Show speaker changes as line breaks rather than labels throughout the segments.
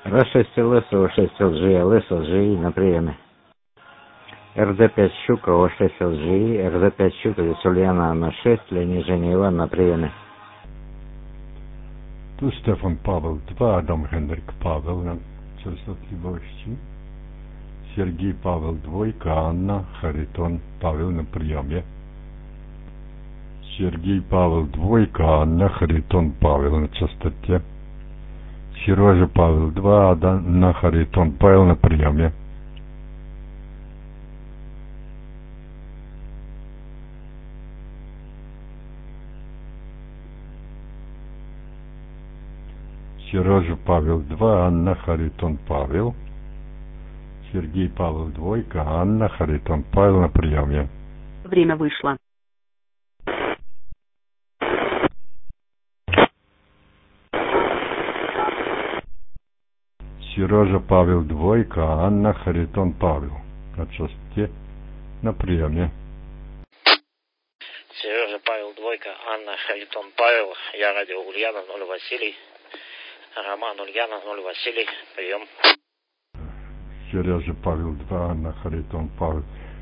Р6 ЛС, О6 ЛЖ, ЛС ЛЖИ на приеме. РД5 Щука, О6 ЛЖИ, РД5 Щука, здесь Ульяна на 6, Леонид Женя Иван на приеме.
Tu Stefan Paweł 2, Adam Henryk Paweł na częstotliwości. Сергей Павел 2, Анна Харитон Павел на приеме. Сергей Павел 2, Анна Харитон Павел на частоте. Сережа Павел 2, Анна Харитон Павел на приеме. Сережа Павел 2, Анна Харитон Павел. Сергей Павел 2, Анна Харитон Павел на приеме.
Время вышло.
Сережа Павел 2, Анна Харитон Павел на частоте на приеме.
Сережа Павел 2, Анна Харитон Павел, я радио Ульяна 0 Василий, Роман Ульяна 0 Василий, прием.
Сережа Павел 2, Анна Харитон Павел.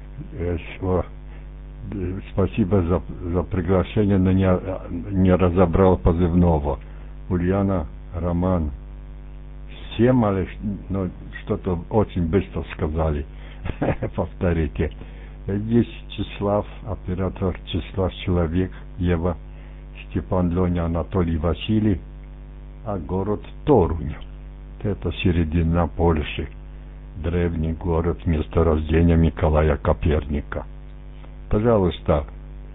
Спасибо за приглашение, но не разобрал позывного. Ульяна, Роман. Всем, но что-то очень быстро сказали. Повторите. Здесь Числав, оператор Числав Человек, Ева, Степан Леня, Анатолий Василий, а город Торунь. Это середина Польши. Древний город, месторождения Николая Коперника. Пожалуйста,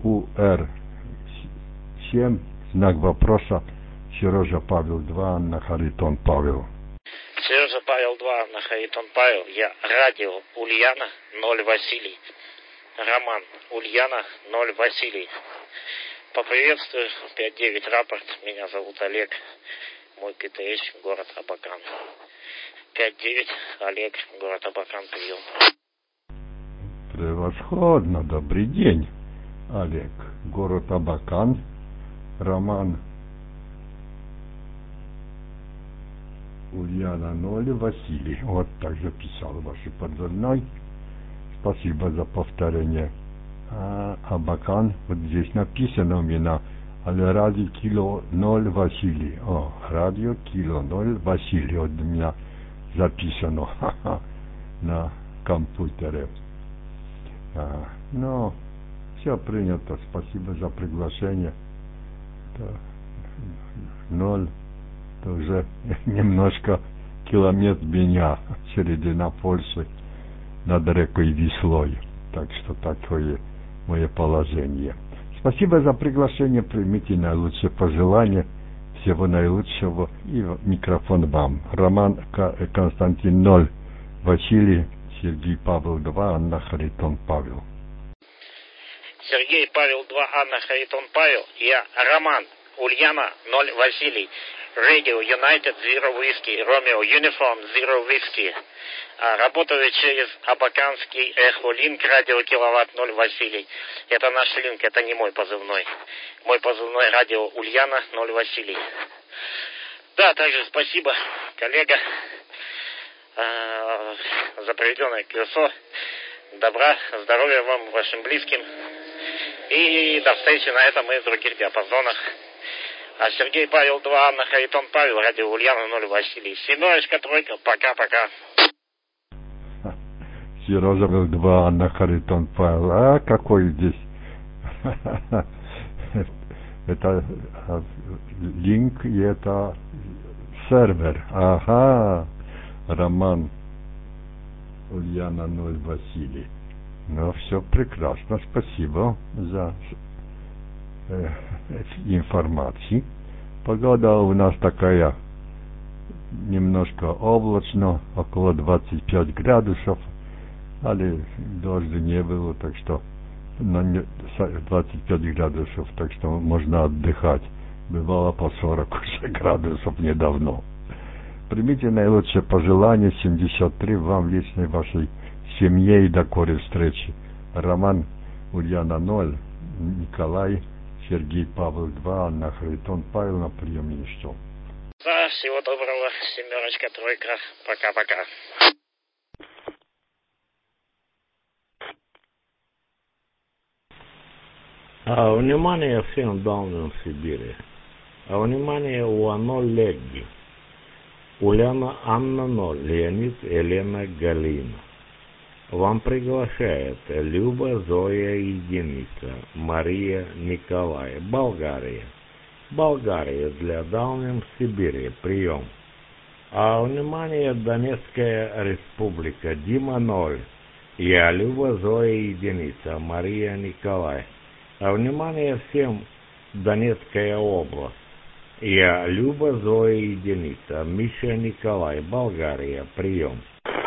УР-7, знак вопроса, Сережа Павел 2, Анна Харитон Павел.
Сережа Павел 2, Анна Харитон Павел, я радио Ульяна 0 Василий, Роман Ульяна 0 Василий. Поприветствую, 5-9 рапорт, меня зовут Олег, мой ПТС, город Абакан. 5-9, Олег, город Абакан, прием.
Превосходно, добрый день, Олег, город Абакан, Роман Ульяна 0, Василий. Вот так записал ваши позывной. Спасибо за повторение. Абакан, вот здесь написано у меня, але радио кило 0 Василий. О, радио кило 0 Василий, вот у меня записано на компьютере. Ну, все принято, спасибо за приглашение. 0, это уже немножко километр меня, середина Польши, над рекой Вислой. Так что такое мое положение. Спасибо за приглашение, примите наилучшие пожелания, всего наилучшего, и микрофон вам. Роман Константин 0, Василий, Сергей Павел 2, Анна Харитон Павел.
Сергей Павел 2, Анна Харитон Павел, я Роман Ульяна 0 Василий, Radio United Zero Whiskey, Romeo Uniform Zero Whiskey. Работаю через Абаканский Эхолинк, радио Киловатт 0 Василий. Это наш линк, это не мой позывной. Мой позывной радио Ульяна 0 Василий. Да, также спасибо, коллега, за проведенное колесо. Добра, здоровья вам, вашим близким. И до встречи на этом и других диапазонах. Сергей Павел 2, Анна Харитон Павел, радио Ульяна 0 Василий. Семерочка, тройка, пока-пока.
Сережа Павел 2, Анна Харитон Павел. А какой здесь? Это линк и это сервер. Ага. Роман Ульяна 0 Василий. Ну, все прекрасно. Спасибо за информацию. Погода у нас такая немножко облачно, около 25 градусов, але дождя не было, так что 25 градусов, так что можно отдыхать. Бывало по 40 уже градусов недавно. Примите наилучшие пожелания, 73 вам, личной вашей семье, и до скорой встречи. Роман Ульяна 0, Николай, Сергей Павел 2, Анна Харитон Павел на приеме еще.
Да, всего доброго. Семерочка, тройка. Пока-пока.
Внимание всем данным в Сибири. Внимание УАНО Легги. Уляна Анна 0, Леонид Елена Галина. Вам приглашает Люба Зоя Единица, Мария Николай, Болгария. Болгария для данным в Сибири. Прием. Внимание, Донецкая Республика, Дима 0. Я Люба Зоя Единица, Мария Николай. Внимание всем, Донецкая область. Я Люба Зоя Единица, Миша Николай, Болгария. Прием.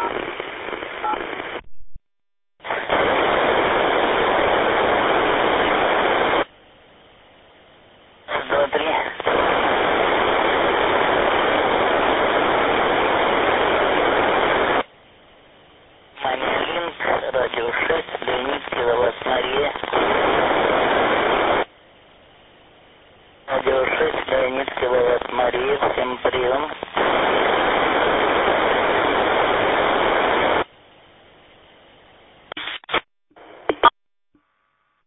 Радио 6, Леонид, киловатт Мария. Радио 6, Леонид, киловатт Мария, всем прием.